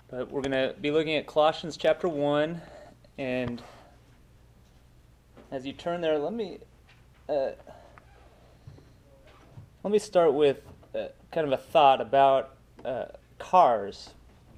But we're going to be looking at Colossians chapter 1, and as you turn there, let me start with kind of a thought about cars.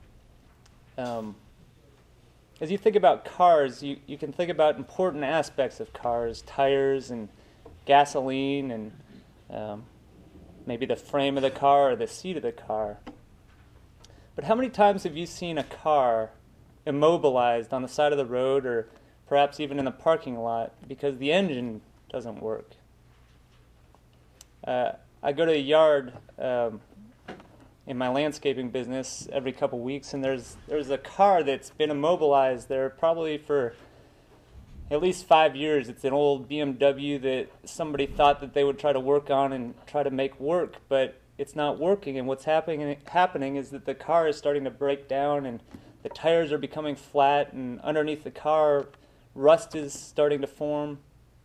As you think about cars, you can think about important aspects of cars, tires and gasoline and maybe the frame of the car or the seat of the car. But how many times have you seen a car immobilized on the side of the road or perhaps even in the parking lot because the engine doesn't work? I go to a yard in my landscaping business every couple weeks, and there's a car that's been immobilized there probably for at least 5 years. It's an old BMW that somebody thought that they would try to work on and try to make work, but it's not working. And what's happening is that the car is starting to break down, and the tires are becoming flat, and underneath the car, rust is starting to form.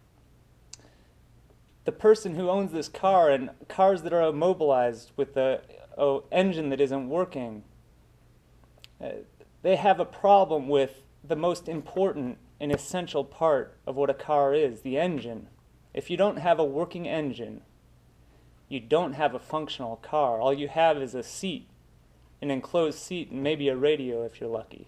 The person who owns this car and cars that are immobilized with the engine that isn't working, they have a problem with the most important and essential part of what a car is, the engine. If you don't have a working engine, you don't have a functional car. All you have is a seat, an enclosed seat, and maybe a radio if you're lucky.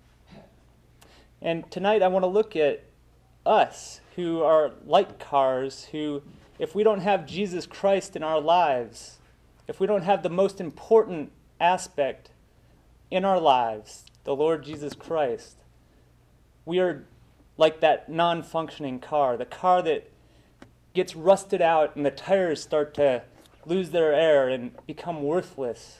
And tonight I want to look at us who are like cars, who, if we don't have Jesus Christ in our lives, if we don't have the most important aspect in our lives, the Lord Jesus Christ, we are like that non-functioning car, the car that gets rusted out and the tires start to lose their air and become worthless.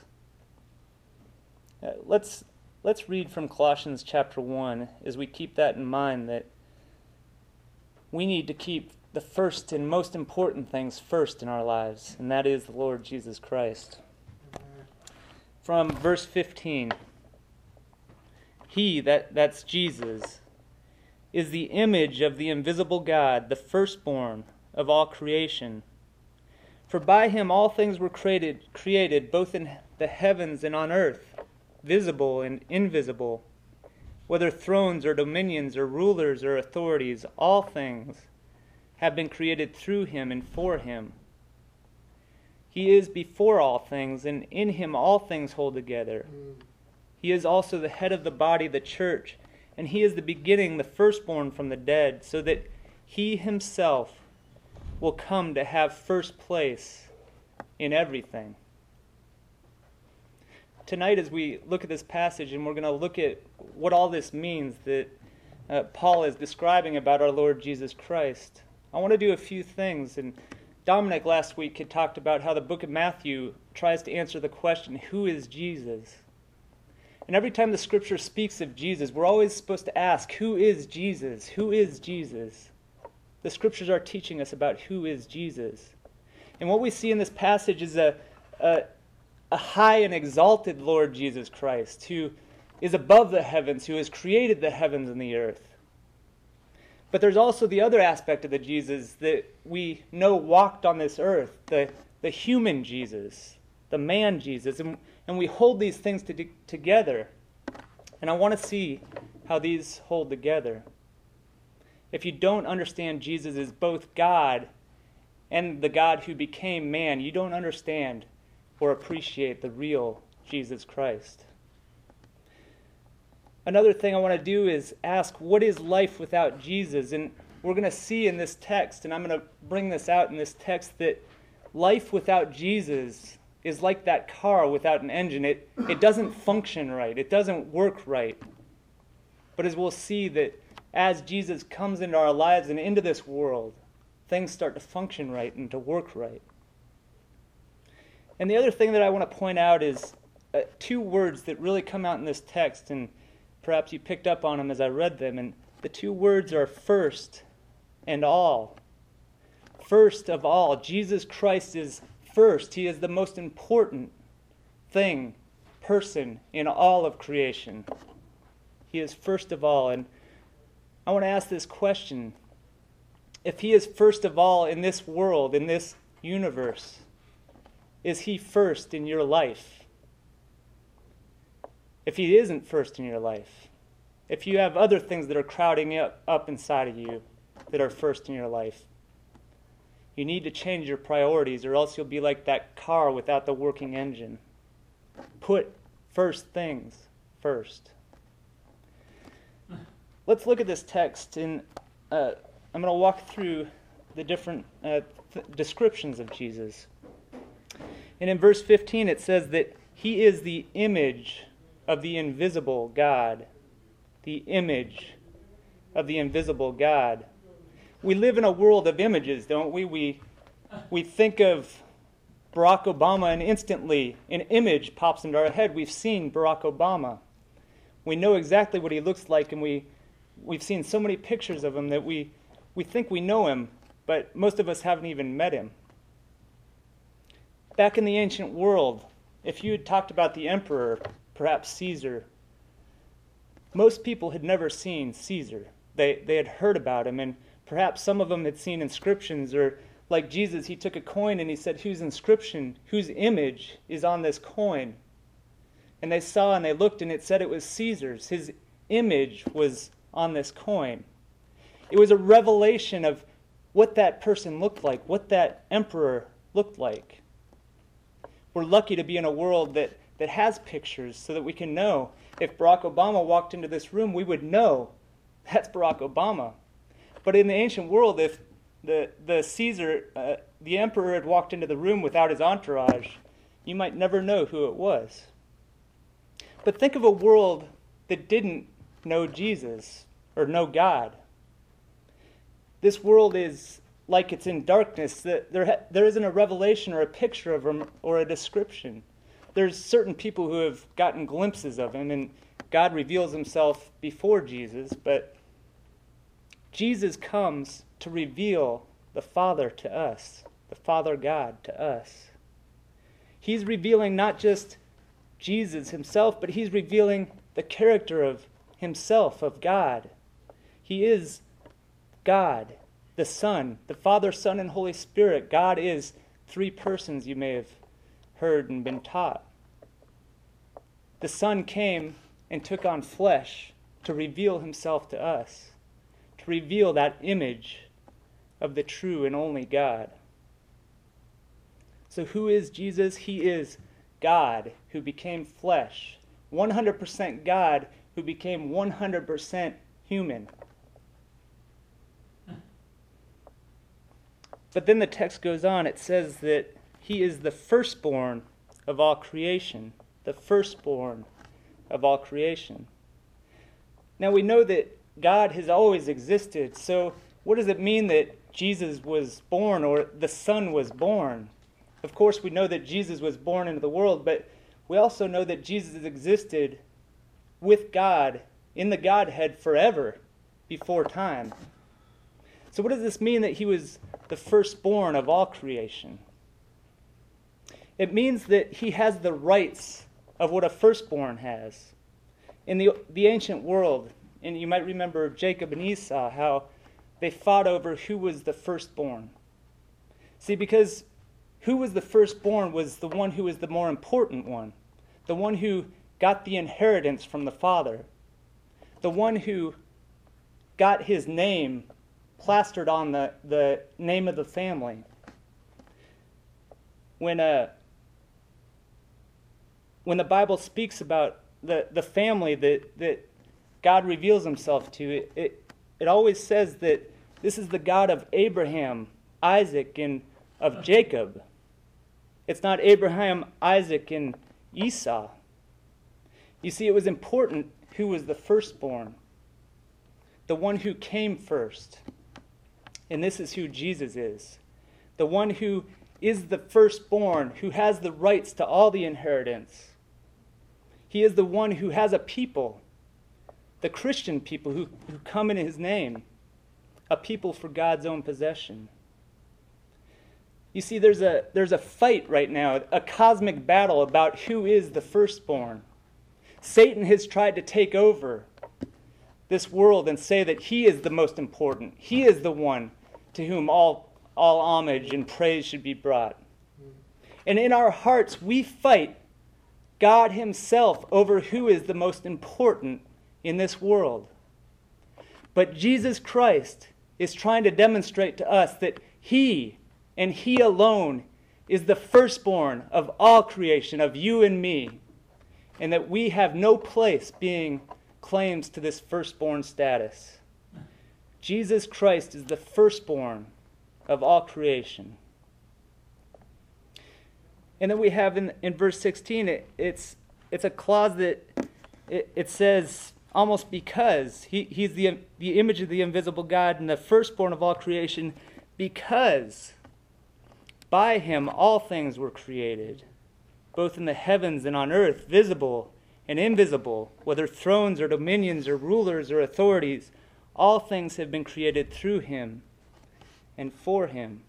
Let's read from Colossians chapter 1 as we keep that in mind, that we need to keep the first and most important things first in our lives, and that is the Lord Jesus Christ. From verse 15, He, that's Jesus, is the image of the invisible God, the firstborn of all creation. For by Him all things were created both in the heavens and on earth, visible and invisible, whether thrones or dominions or rulers or authorities, all things have been created through Him and for Him. He is before all things, and in Him all things hold together. He is also the head of the body, the church, and He is the beginning, the firstborn from the dead, so that He Himself will come to have first place in everything. Tonight, as we look at this passage, and we're going to look at what all this means that Paul is describing about our Lord Jesus Christ, I want to do a few things. And Dominic last week had talked about how the book of Matthew tries to answer the question, who is Jesus? And every time the scripture speaks of Jesus, we're always supposed to ask, who is Jesus? Who is Jesus? The scriptures are teaching us about who is Jesus. And what we see in this passage is a high and exalted Lord Jesus Christ, who is above the heavens, who has created the heavens and the earth. But there's also the other aspect of the Jesus that we know walked on this earth, the human Jesus, the man Jesus. And we hold these things together. And I want to see how these hold together. If you don't understand Jesus as both God and the God who became man, you don't understand or appreciate the real Jesus Christ. Another thing I want to do is ask, what is life without Jesus? And we're going to see in this text, and I'm going to bring this out in this text, that life without Jesus is like that car without an engine. It doesn't function right. It doesn't work right. But as we'll see, that as Jesus comes into our lives and into this world, things start to function right and to work right. And the other thing that I want to point out is two words that really come out in this text, and perhaps you picked up on them as I read them, and the two words are first and all. First of all, Jesus Christ is first. He is the most important thing, person in all of creation. He is first of all. And I want to ask this question. If He is first of all in this world, in this universe, is He first in your life? if he isn't first in your life, if you have other things that are crowding up inside of you that are first in your life, you need to change your priorities, or else you'll be like that car without the working engine. Put first things first. Let's look at this text, and I'm going to walk through the different descriptions of Jesus. And in verse 15 it says that he is the image of the invisible God. The image of the invisible God. We live in a world of images, don't we? We think of Barack Obama and instantly an image pops into our head. We've seen Barack Obama. We know exactly what he looks like, and we've seen so many pictures of him that we think we know him, but most of us haven't even met him. Back in the ancient world, if you had talked about the emperor, perhaps Caesar, most people had never seen Caesar. They had heard about him, and perhaps some of them had seen inscriptions, or like Jesus, he took a coin and he said, whose inscription, whose image is on this coin? And they saw and they looked and it said it was Caesar's. His image was on this coin. It was a revelation of what that person looked like, what that emperor looked like. We're lucky to be in a world that has pictures so that we can know. If Barack Obama walked into this room, we would know that's Barack Obama. But in the ancient world, if the Caesar, the emperor had walked into the room without his entourage, you might never know who it was. But think of a world that didn't know Jesus or know God. This world is like it's in darkness. There isn't a revelation or a picture of him or a description. There's certain people who have gotten glimpses of him, and God reveals himself before Jesus, but Jesus comes to reveal the Father to us, the Father God to us. He's revealing not just Jesus himself, but he's revealing the character of himself, of God. He is God, the Son, the Father, Son, and Holy Spirit. God is three persons, you may have heard and been taught. The Son came and took on flesh to reveal himself to us, to reveal that image of the true and only God. So who is Jesus? He is God who became flesh, 100% God who became 100% human. But then the text goes on. It says that he is the firstborn of all creation, the firstborn of all creation. Now we know that God has always existed, so what does it mean that Jesus was born or the Son was born? Of course, we know that Jesus was born into the world, but we also know that Jesus existed with God in the Godhead forever before time. So what does this mean that he was the firstborn of all creation? It means that he has the rights of what a firstborn has. In the ancient world, and you might remember Jacob and Esau, how they fought over who was the firstborn. See, because who was the firstborn was the one who was the more important one, the one who got the inheritance from the father, the one who got his name plastered on the name of the family. When the Bible speaks about the family that God reveals himself to, it always says that this is the God of Abraham, Isaac, and of Jacob. It's not Abraham, Isaac, and Esau. You see, it was important who was the firstborn, the one who came first. And this is who Jesus is, the one who is the firstborn, who has the rights to all the inheritance. He is the one who has a people, the Christian people who come in his name, a people for God's own possession. You see, there's a fight right now, a cosmic battle about who is the firstborn. Satan has tried to take over this world and say that he is the most important. He is the one to whom all homage and praise should be brought. And in our hearts, we fight God himself over who is the most important in this world. But Jesus Christ is trying to demonstrate to us that he and he alone is the firstborn of all creation, of you and me, and that we have no place being claims to this firstborn status. Jesus Christ is the firstborn of all creation. And then we have in verse 16, it's a clause that it says, almost because he's the image of the invisible God and the firstborn of all creation, because by him all things were created, both in the heavens and on earth, visible and invisible, whether thrones or dominions or rulers or authorities, all things have been created through him and for him.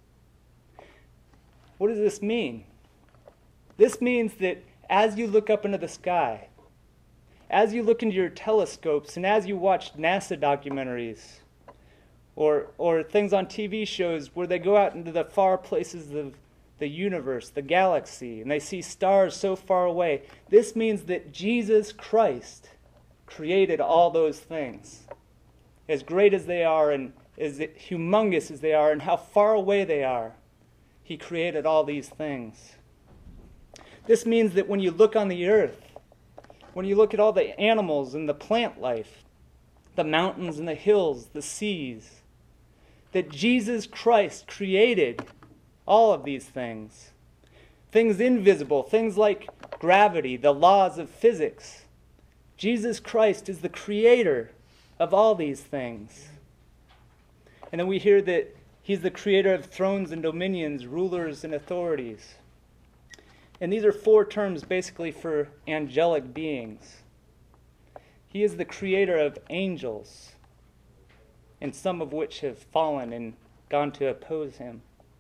What does this mean? This means that as you look up into the sky, as you look into your telescopes, and as you watch NASA documentaries, or things on TV shows where they go out into the far places of the universe, the galaxy, and they see stars so far away, this means that Jesus Christ created all those things. As great as they are, and as humongous as they are, and how far away they are, he created all these things. This means that when you look on the earth, when you look at all the animals and the plant life, the mountains and the hills, the seas, that Jesus Christ created all of these things. Things invisible, things like gravity, the laws of physics. Jesus Christ is the creator of all these things. And then we hear that he's the creator of thrones and dominions, rulers and authorities. And these are four terms basically for angelic beings. He is the creator of angels, and some of which have fallen and gone to oppose him.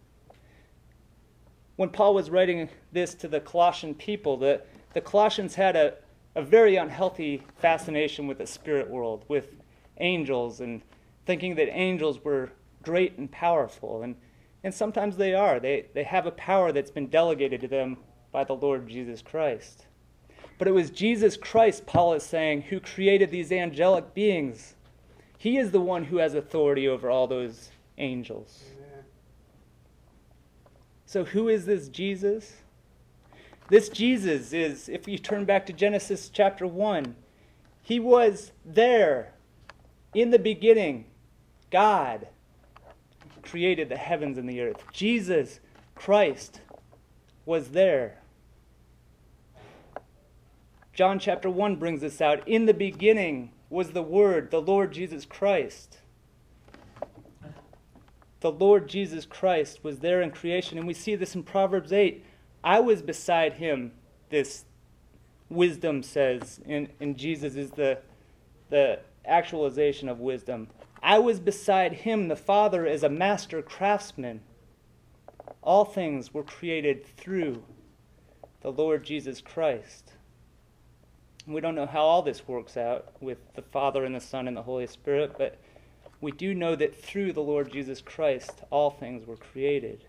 When Paul was writing this to the Colossian people, the Colossians had a very unhealthy fascination with the spirit world, with angels, and thinking that angels were great and powerful. And sometimes they are. They have a power that's been delegated to them by the Lord Jesus Christ. But it was Jesus Christ, Paul is saying, who created these angelic beings. He is the one who has authority over all those angels. Amen. So who is this Jesus? This Jesus is, if you turn back to Genesis chapter 1, he was there in the beginning. God created the heavens and the earth. Jesus Christ was there. John chapter 1 brings this out. In the beginning was the Word, the Lord Jesus Christ. The Lord Jesus Christ was there in creation, and we see this in Proverbs 8. I was beside him, this wisdom says, and Jesus is the actualization of wisdom. I was beside him, the Father, as a master craftsman. All things were created through the Lord Jesus Christ. We don't know how all this works out with the Father and the Son and the Holy Spirit, but we do know that through the Lord Jesus Christ, all things were created.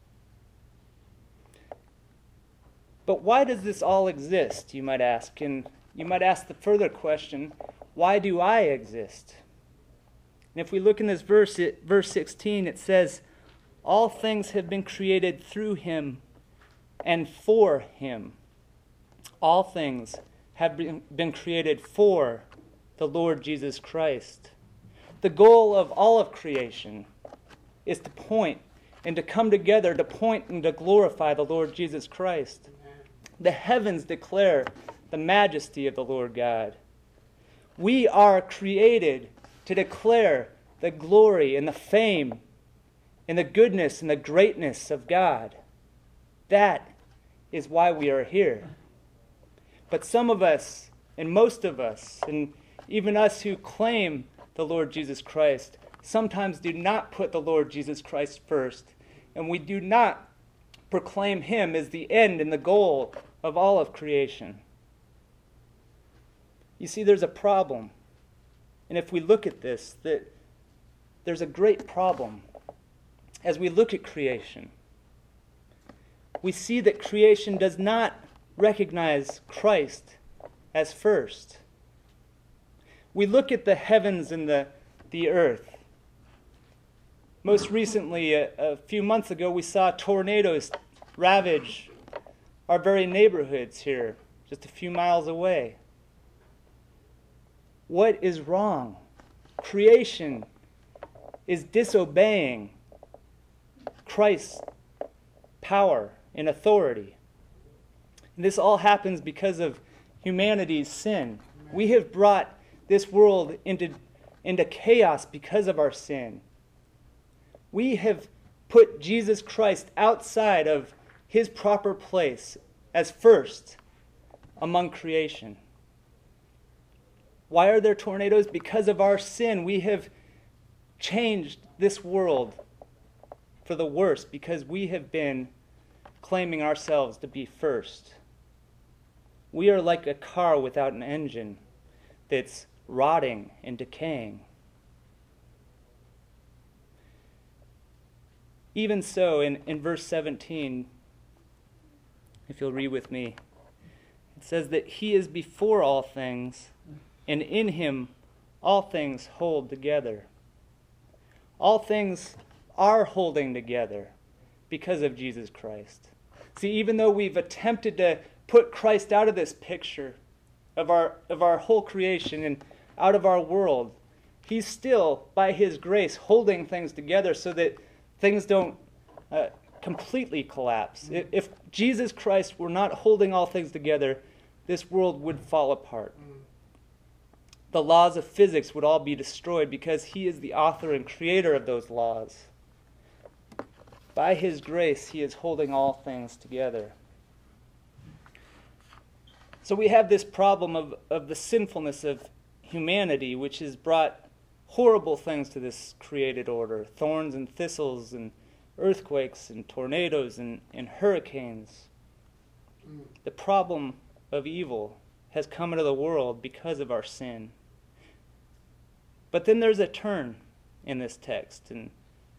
But why does this all exist, you might ask? And you might ask the further question, why do I exist? And if we look in this verse, verse 16, it says, all things have been created through him and for him. All things have been created for the Lord Jesus Christ. The goal of all of creation is to point and to come together to point and to glorify the Lord Jesus Christ. The heavens declare the majesty of the Lord God. We are created to declare the glory and the fame and the goodness and the greatness of God. That is why we are here. But some of us, and most of us, and even us who claim the Lord Jesus Christ, sometimes do not put the Lord Jesus Christ first, and we do not proclaim him as the end and the goal of all of creation. You see, there's a problem. And if we look at this, that there's a great problem. As we look at creation, we see that creation does not recognize Christ as first. We look at the heavens and the earth. Most recently, a few months ago, we saw tornadoes ravage our very neighborhoods here, just a few miles away. What is wrong? Creation is disobeying Christ's power and authority. And this all happens because of humanity's sin. We have brought this world into chaos because of our sin. We have put Jesus Christ outside of his proper place as first among creation. Why are there tornadoes? Because of our sin. We have changed this world for the worse because we have been claiming ourselves to be first. We are like a car without an engine that's rotting and decaying. Even so, in verse 17, if you'll read with me, it says that he is before all things, and in him all things hold together. All things are holding together because of Jesus Christ. See, even though we've attempted to put Christ out of this picture of our whole creation and out of our world, he's still, by his grace, holding things together so that things don't completely collapse. If Jesus Christ were not holding all things together, this world would fall apart. The laws of physics would all be destroyed because he is the author and creator of those laws. By his grace, he is holding all things together. So we have this problem of the sinfulness of humanity, which has brought horrible things to this created order. Thorns and thistles and earthquakes and tornadoes and hurricanes. The problem of evil has come into the world because of our sin. But then there's a turn in this text, and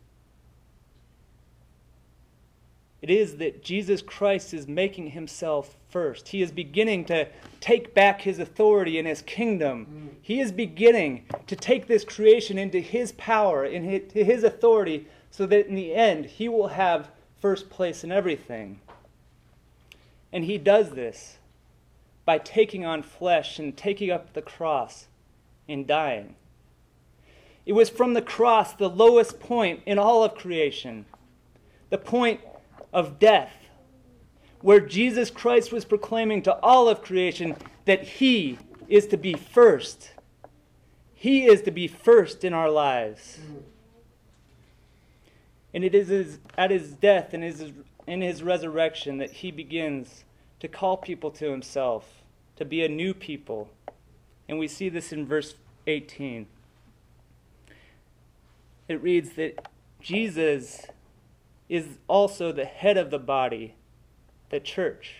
it is that Jesus Christ is making himself first. He is beginning to take back his authority in his kingdom. He is beginning to take this creation into his power, into his authority, so that in the end he will have first place in everything. And he does this by taking on flesh and taking up the cross and dying. It was from the cross, the lowest point in all of creation, the point of death, where Jesus Christ was proclaiming to all of creation that he is to be first. He is to be first in our lives. And it is at his death and in his resurrection that he begins to call people to himself, to be a new people. And we see this in verse 18. It reads that Jesus is also the head of the body, the church.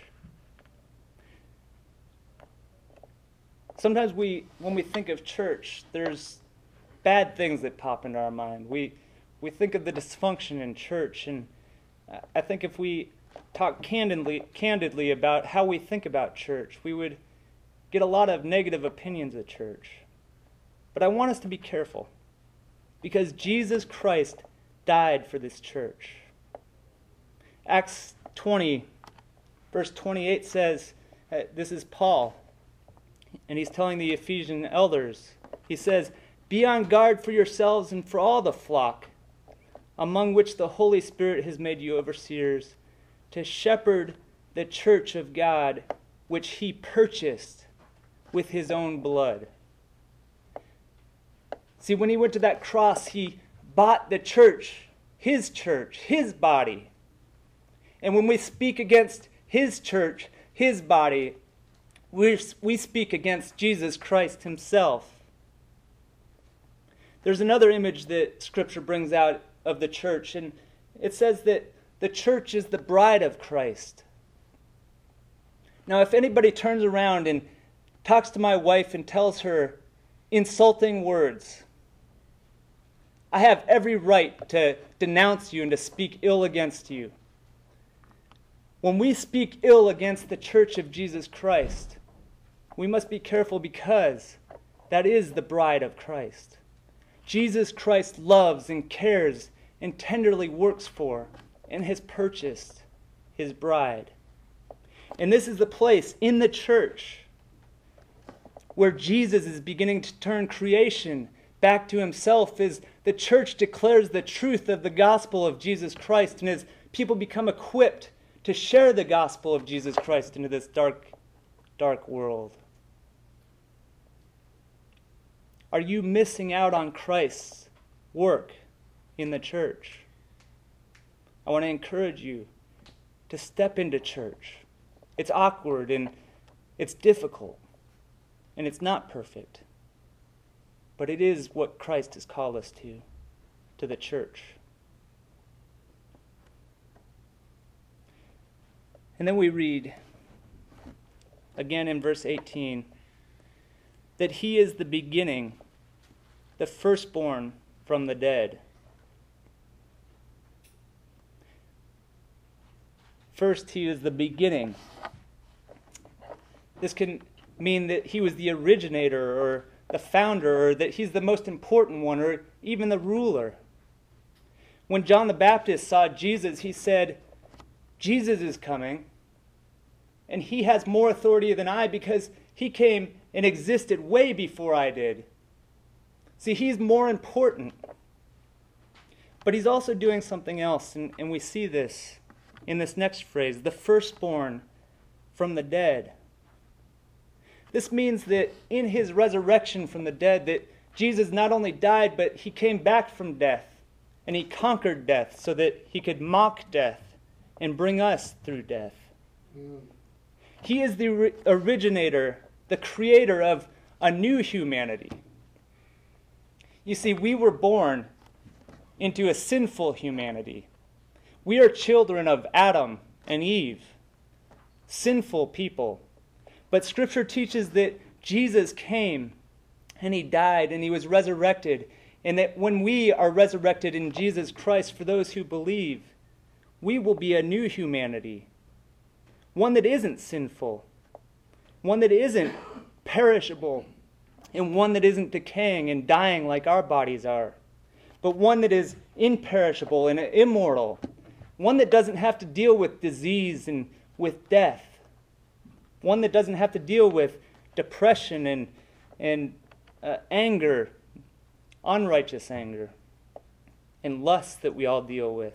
Sometimes when we think of church, there's bad things that pop into our mind. We think of the dysfunction in church, and I think if we talk candidly about how we think about church, we would get a lot of negative opinions of church. But I want us to be careful, because Jesus Christ died for this church. Acts 20, verse 28 says, this is Paul, and he's telling the Ephesian elders, he says, "Be on guard for yourselves and for all the flock, among which the Holy Spirit has made you overseers, to shepherd the church of God, which he purchased with his own blood." See, when he went to that cross, he bought the church, his body. And when we speak against his church, his body, we speak against Jesus Christ himself. There's another image that Scripture brings out of the church, and it says that the church is the bride of Christ. Now, if anybody turns around and talks to my wife and tells her insulting words, I have every right to denounce you and to speak ill against you. When we speak ill against the church of Jesus Christ, we must be careful because that is the bride of Christ. Jesus Christ loves and cares and tenderly works for and has purchased his bride. And this is the place in the church where Jesus is beginning to turn creation back to himself as the church declares the truth of the gospel of Jesus Christ and as people become equipped to share the gospel of Jesus Christ into this dark, dark world. Are you missing out on Christ's work in the church? I want to encourage you to step into church. It's awkward and it's difficult and it's not perfect, but it is what Christ has called us to the church. And then we read, again in verse 18, that he is the beginning, the firstborn from the dead. First, he is the beginning. This can mean that he was the originator or the founder, or that he's the most important one, or even the ruler. When John the Baptist saw Jesus, he said, Jesus is coming, and he has more authority than I because he came and existed way before I did. See, he's more important. But he's also doing something else, and we see this in this next phrase, the firstborn from the dead. This means that in his resurrection from the dead, that Jesus not only died, but he came back from death, and he conquered death so that he could mock death and bring us through death. He is the originator, the creator of a new humanity. You see, we were born into a sinful humanity. We are children of Adam and Eve, sinful people. But Scripture teaches that Jesus came and he died and he was resurrected, and that when we are resurrected in Jesus Christ, for those who believe, we will be a new humanity. One that isn't sinful, one that isn't perishable, and one that isn't decaying and dying like our bodies are, but one that is imperishable and immortal, one that doesn't have to deal with disease and with death, one that doesn't have to deal with depression and anger, unrighteous anger, and lust that we all deal with.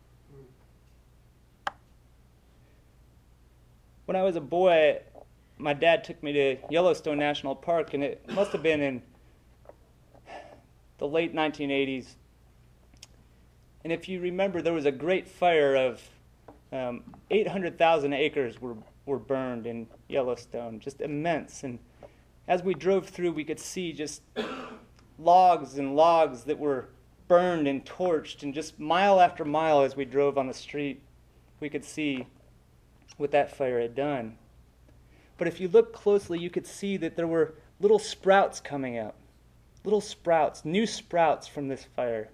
When I was a boy, my dad took me to Yellowstone National Park, and it must have been in the late 1980s. And if you remember, there was a great fire of 800,000 acres were burned in Yellowstone, just immense. And as we drove through, we could see just logs and logs that were burned and torched, and just mile after mile as we drove on the street, we could see what that fire had done. But if you look closely, you could see that there were little sprouts coming up. Little sprouts, new sprouts from this fire.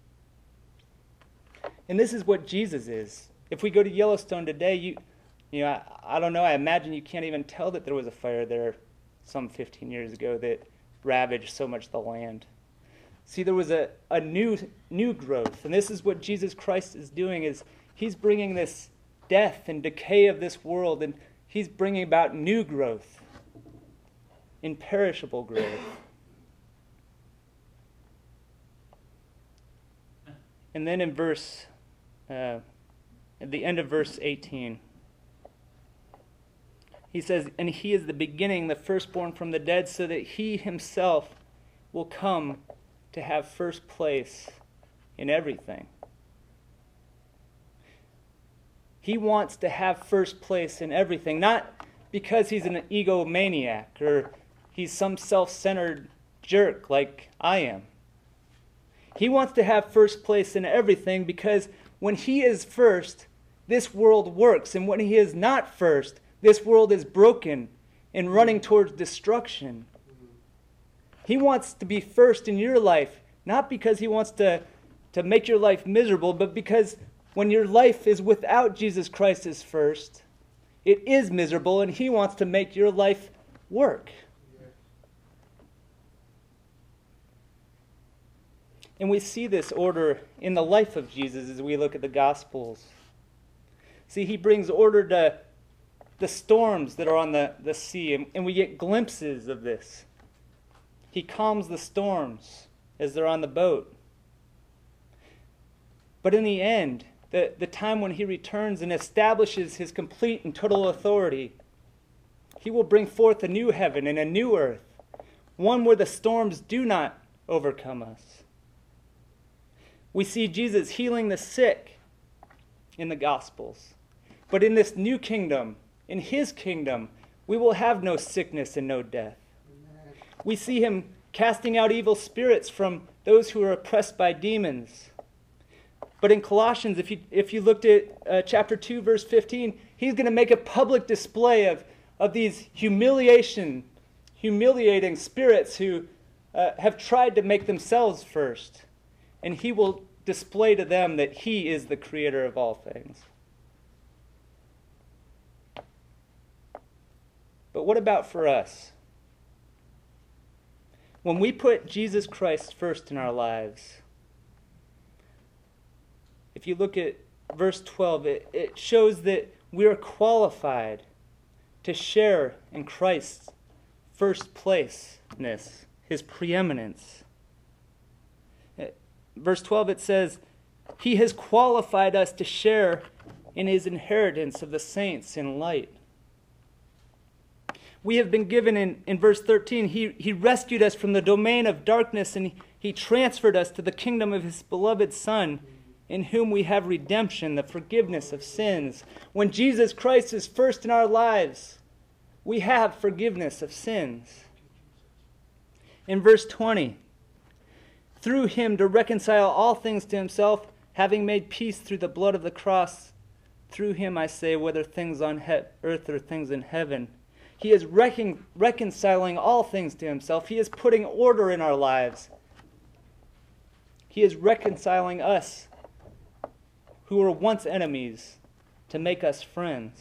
And this is what Jesus is. If we go to Yellowstone today, I don't know, I imagine you can't even tell that there was a fire there some 15 years ago that ravaged so much of the land. See, there was a new growth. And this is what Jesus Christ is doing, is he's bringing this death and decay of this world, and he's bringing about new growth, imperishable growth. And then in at the end of verse 18, he says, and he is the beginning, the firstborn from the dead, so that he himself will come to have first place in everything. He wants to have first place in everything, not because he's an egomaniac or he's some self-centered jerk like I am. He wants to have first place in everything because when he is first, this world works. And when he is not first, this world is broken and running towards destruction. He wants to be first in your life, not because he wants to make your life miserable, but because when your life is without Jesus Christ as first, it is miserable, and he wants to make your life work. And we see this order in the life of Jesus as we look at the Gospels. See, he brings order to the storms that are on the sea, and we get glimpses of this. He calms the storms as they're on the boat. But in the end, the time when he returns and establishes his complete and total authority, he will bring forth a new heaven and a new earth, one where the storms do not overcome us. We see Jesus healing the sick in the Gospels. But in this new kingdom, in his kingdom, we will have no sickness and no death. Amen. We see him casting out evil spirits from those who are oppressed by demons. But in Colossians, if you looked at chapter 2, verse 15, he's going to make a public display of these humiliating spirits who have tried to make themselves first. And he will display to them that he is the creator of all things. But what about for us? When we put Jesus Christ first in our lives, if you look at verse 12, it shows that we are qualified to share in Christ's first placeness, his preeminence. Verse 12, it says, he has qualified us to share in his inheritance of the saints in light. We have been given in verse 13, he rescued us from the domain of darkness, and he transferred us to the kingdom of his beloved Son, in whom we have redemption, the forgiveness of sins. When Jesus Christ is first in our lives, we have forgiveness of sins. In verse 20, through him to reconcile all things to himself, having made peace through the blood of the cross. Through him, I say, whether things on earth or things in heaven. He is reconciling all things to himself. He is putting order in our lives. He is reconciling us, who were once enemies, to make us friends.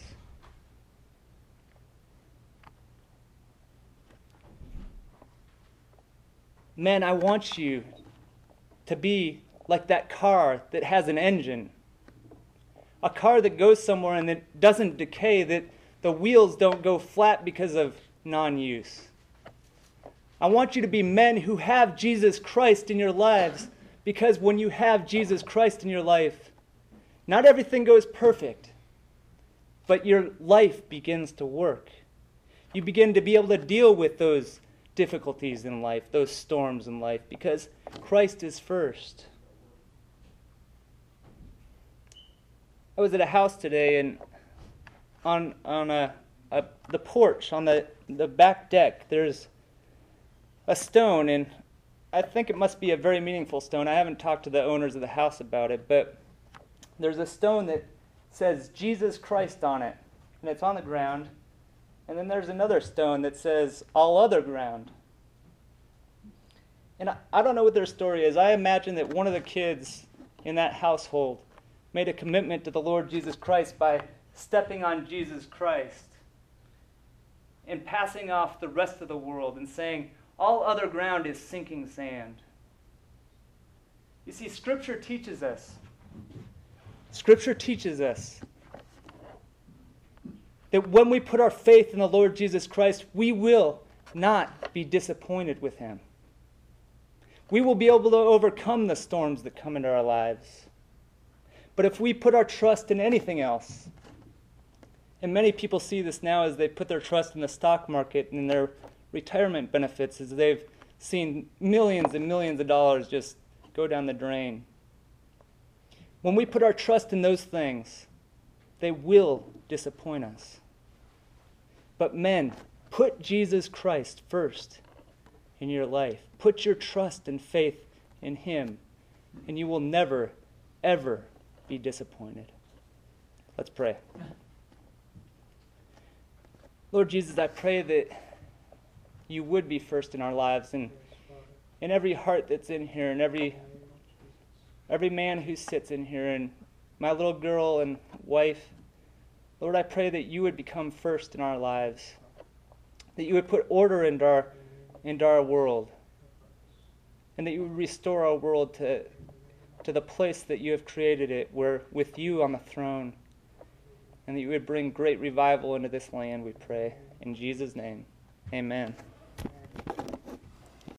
Men, I want you to be like that car that has an engine. A car that goes somewhere and that doesn't decay, that the wheels don't go flat because of non-use. I want you to be men who have Jesus Christ in your lives, because when you have Jesus Christ in your life, not everything goes perfect, but your life begins to work. You begin to be able to deal with those difficulties in life, those storms in life, because Christ is first. I was at a house today, and on the porch, on the back deck, there's a stone, and I think it must be a very meaningful stone. I haven't talked to the owners of the house about it, but there's a stone that says Jesus Christ on it, and it's on the ground. And then there's another stone that says all other ground. And I don't know what their story is. I imagine that one of the kids in that household made a commitment to the Lord Jesus Christ by stepping on Jesus Christ and passing off the rest of the world and saying, all other ground is sinking sand. You see, Scripture teaches us that when we put our faith in the Lord Jesus Christ, we will not be disappointed with him. We will be able to overcome the storms that come into our lives. But if we put our trust in anything else, and many people see this now as they put their trust in the stock market and in their retirement benefits, as they've seen millions and millions of dollars just go down the drain. When we put our trust in those things, they will disappoint us. But men, put Jesus Christ first in your life. Put your trust and faith in him, and you will never, ever be disappointed. Let's pray. Lord Jesus, I pray that you would be first in our lives, and in every heart that's in here, and every man who sits in here, and my little girl and wife, Lord, I pray that you would become first in our lives, that you would put order into our world, and that you would restore our world to the place that you have created it, where with you on the throne, and that you would bring great revival into this land, we pray. In Jesus' name, amen.